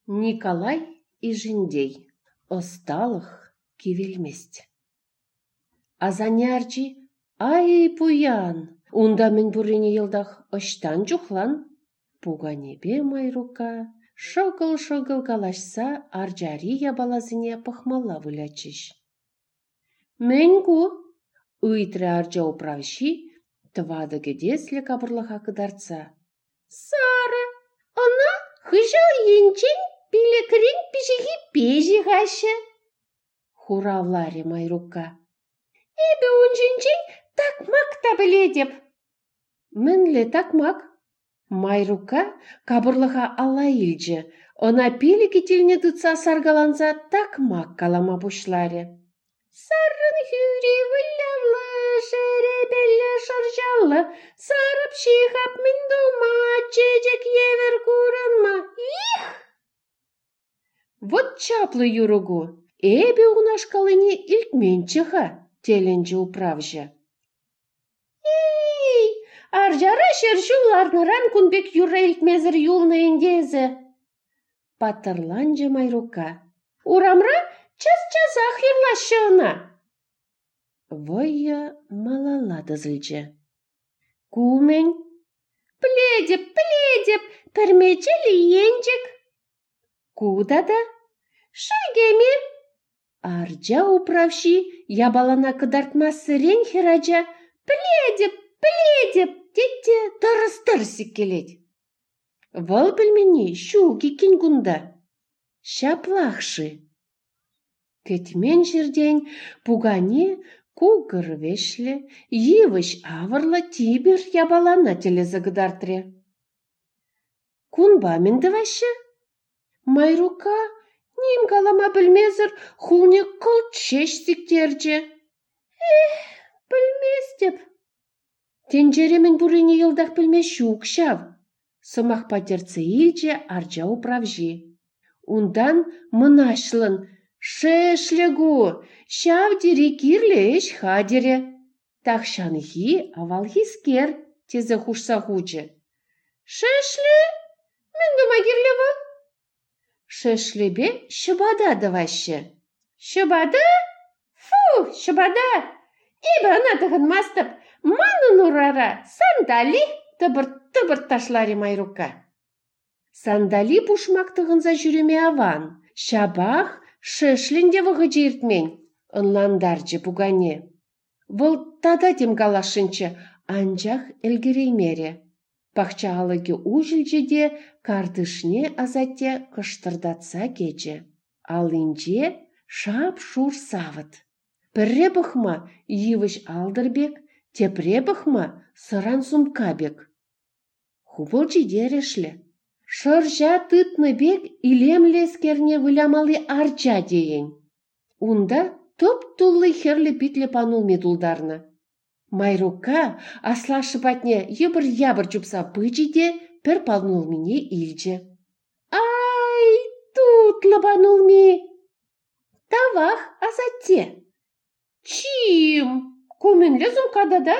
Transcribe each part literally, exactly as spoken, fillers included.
Николай и Жендей. Осталых кивелмест. Азанярчи ай пуян. Унда мен бурине йылдах оштан жухлан. Пуганебе майрука. Шогыл-шогыл калашса арджари ябалазине пахмала вылячиш. Менгу ыйтре арджа управщи твада гедесле кабырлаха кыдарца. Сара, она хыжал енчен пилекрин пижихи пежи хаша. Хуравлари майрука. Эбе унжинчен такмак табыледеп. Менле такмак. Майрука кабырлаха алла илже. Она пили кителне тутса саргаланса такмак калама бушлари. Сарын хюри вылявлы, шеребелле шаржаллы, сарып шихап миндума, чечек евер куранма. Их! Вот чаплы юругу, эбе унашкалыне илтменчиха, теленче управжа. Эй, аржара шершуларныран кунбек юра илтмезір юлны индезе. Патырланже майрука. Урамра час-час ахирлашына. Войя малалады зыльже. Кумень. Пледеп, пледеп, пермечели енчик. Куда-да? Шагеме. Арджа управши ябалана кыдартмасы рен хираджа. Пледеп, пледеп, тетте тырыс-тырсик келет. Вал пельмени щуки кингунда. Шаплахши. Кетмен жерден пугане кугыр вешле, йывыш авырла тибер ябалана телезагдартре. Кунба мендевашы? Майрука ним калама білмезір хуне кылт шеш сиктерже. Эх, білместеп. Тенжеремен бурине йылдақ білме щук шав. Сымақ патерцы илже арджа управжи. Ундан мынашлын шешлегу, шавдири кирлеш хадире. Тахшанхи авалхи скер, тезе хушса хуче. Шешле? Менгама кирлева? Шешлебе шыбада даваще. Шыбада? Фу, шыбада! Ибо она тыгын мастып, манын урара, сандали тыбыр-тыбыр ташлари майрука. Сандали пушмак тыгынса жүреме аван. Шабах шешлинде вғыжы иртмен, ынландарчы пугане. Выл тада тем галашынчы, анчах элгереймере. Пахчаалыки ужылжеде кардышне азатте кыштырдатса кече. Алынче шап-шур савыт. Пірре бұхма йывыш алдырбек, тепре бұхма сыран сумкабек. Хубылчы дерешлі. Шыржа тытны бек илемлескерне вылямалы арча дейін. Унда топ-туллы херлі битле панул медулдарны. Майрука аслашы батне ебір-ябір жупса пычиде пір панул мине илже. Ай, тутлы панул ми. Тавах азатте. Чим? Көменлі зумкада да?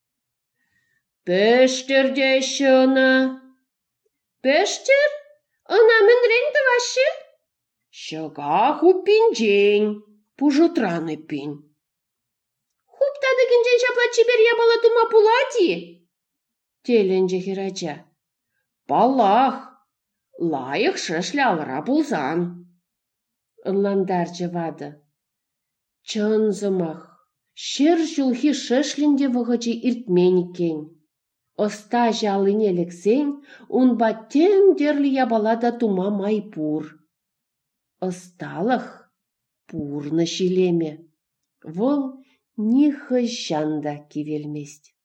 Пештерде шына. Пештер? Она мен ренді вашы? Шыға хупин жен, пужутраны пин. Хуптады кінжен шапла чебер ябала тума пулати? Теленже хираджа. Балах, лайық шышлі алыра пулзан. Ынландаржы вады. Чынзымақ, шер жулхи шышлінде вғычы иртменікен. Оста жалыне лексен, унба тем дерлі ябалада тума майпур. Осталых пурны шилеме. Вол нихы жанда кивелмест.